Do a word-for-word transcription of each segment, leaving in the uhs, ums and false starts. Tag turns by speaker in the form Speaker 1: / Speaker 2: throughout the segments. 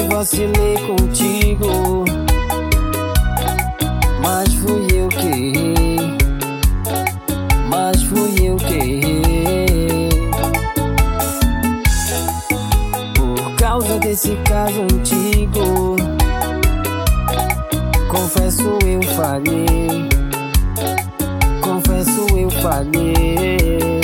Speaker 1: vacilei contigo, mas fui eu que errei, mas fui eu que errei. Por causa desse caso antigo, confesso eu falhei, confesso eu falhei.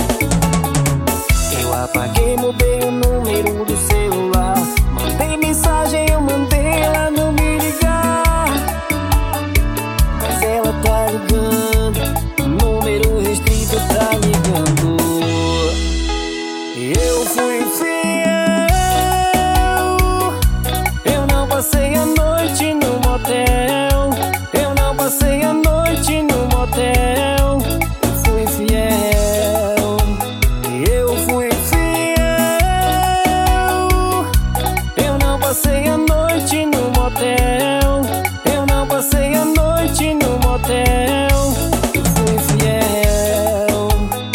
Speaker 1: Eu apaguei, mudei o número do celular, mandei mensagem, eu mandei ela não me ligar, mas ela tá ligando, o número restrito tá ligando. Eu fui fiel, eu não passei a noite no motel, eu não passei a noite no motel. Eu fui fiel, eu fui fiel, eu não passei a noite no motel, eu não passei a noite no motel. Eu fui fiel.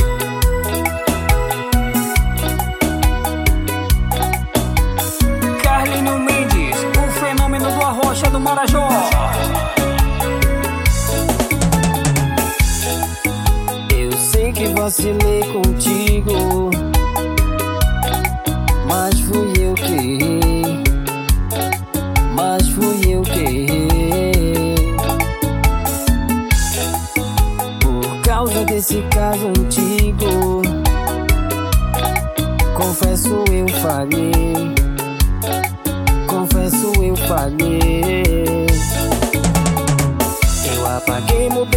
Speaker 2: Carlinho Mendes, o fenômeno do Arrocha do Marajó.
Speaker 1: Eu sei que vacilei contigo, mas fui eu que errei, mas fui eu que errei. Por causa desse caso antigo, confesso eu falhei, confesso eu falhei. Eu apaguei, mudei